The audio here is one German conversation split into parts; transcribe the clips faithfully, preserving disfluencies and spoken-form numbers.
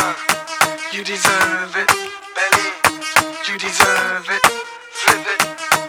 Uh, you deserve it, Belly. You deserve it. Flip it,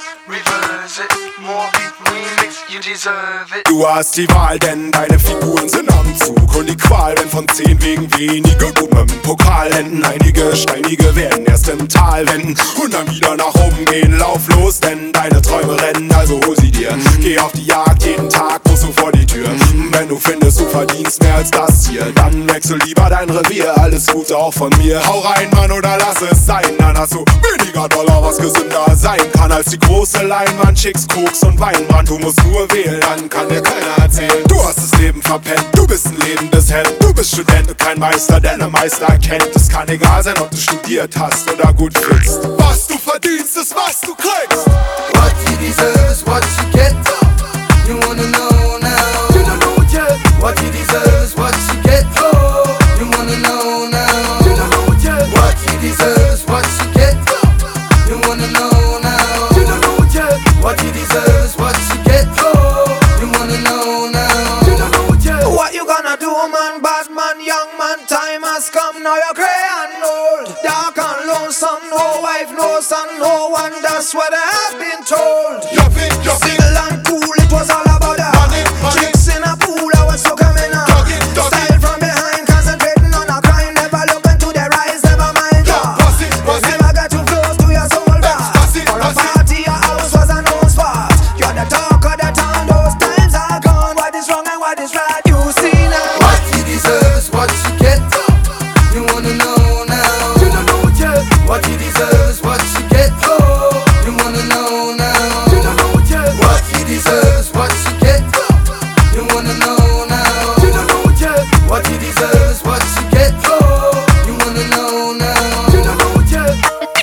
reverse it. More beat remix, you deserve it. Du hast die Wahl, denn deine Figuren sind am Zug. Und die Qual, wenn von zehn wegen wenige gut mit dem Pokal enden. Einige Steinige werden erst im Tal wenden und dann wieder nach oben gehen. Lauf los, denn deine Träume rennen, also hol sie dir. Geh auf die Jagd, jeden Tag musst du vor die Tür. Wenn du findest, du verdienst mehr als das hier, dann wechsel lieber dein Revier. Alles Gute auch von mir. Hau rein, Mann, oder lass es sein. Dann hast du weniger Dollar, was gesünder sein kann als die große Leinwand, Chicks, Koks und Weinbrand. Du musst nur wählen, dann kann dir keiner erzählen. Du hast das Leben verpennt, du bist ein lebendes Hemd. Du bist Student und kein Meister, denn ein Meister erkennt. Es kann egal sein, ob du studiert hast oder gut fliegst. Was du verdienst, ist was du kriegst. What you deserve is what you get. You wanna know now. You don't know it yet. What you deserve is what you get. Oh, you wanna know now. You don't know it yet. What you deserve is what you get. You wanna know now. You don't know it yet. What you deserve is what you get. Oh, you wanna know now. You don't know it yet. What you gonna do, man? Bad man, young man, time has come. Now you're grey and old, dark and lonesome. No wife, no son, no one. That's what I have been told. You're big, you're big. Single and cool, it was all about that. Money, money. Chicks in a pool, I was so coming out. Doggy, doggy. Style from behind, concentrating on a crime. Never look into their eyes, never mind. Yo, bust it, bust it. Never get too close to your soul bar. Bust it, For a bust it. party, your house was a known spot. You're the talk of the town, those times are gone. What is wrong and what is right, you see now. What you deserve is what you get. You wanna know now. You don't know it yet. What you deserve is what you get. Oh, you wanna know now. You don't know it yet. What you deserve is what you get. You wanna know now. You don't know it yet. What you deserve is what you get. Oh, you wanna know now. You don't know it yet.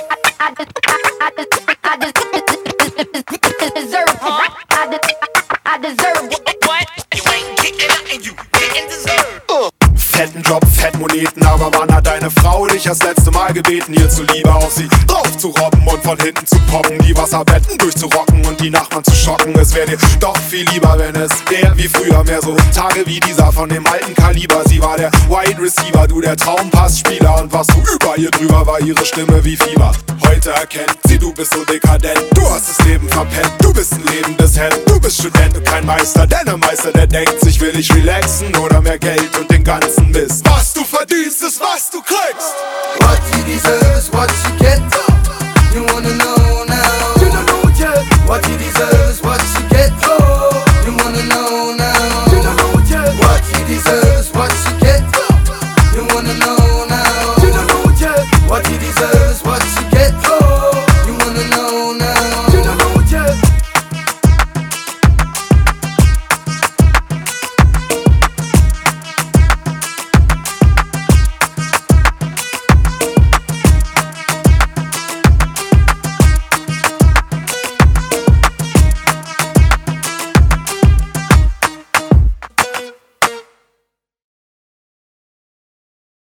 I deserve, huh? I, de- I deserve What? You ain't getting nothing, you didn't deserve. Uh. Fetten Job, Fettmoneten, aber wann hat deine Frau dich das letzte Mal gebeten, hier zuliebe auf sie drauf zu robben und von hinten zu poppen, die Wasserbetten durchzurocken und die Nachbarn zu schocken? Es wäre dir doch viel lieber, wenn es wäre wie früher, mehr so Tage wie dieser von dem alten Kaliber. Sie war der Wide Receiver, du der Traumpassspieler, und was du über ihr drüber war, ihre Stimme wie Fieber. Heute erkennt sie, du bist so dekadent, du hast das Leben verpennt, du bist ein lebendes Hemd. Du bist Student und kein Meister, denn ein Meister, der denkt sich, will ich relaxen oder mehr Geld und den ganzen Mist. Was du verdienst, ist was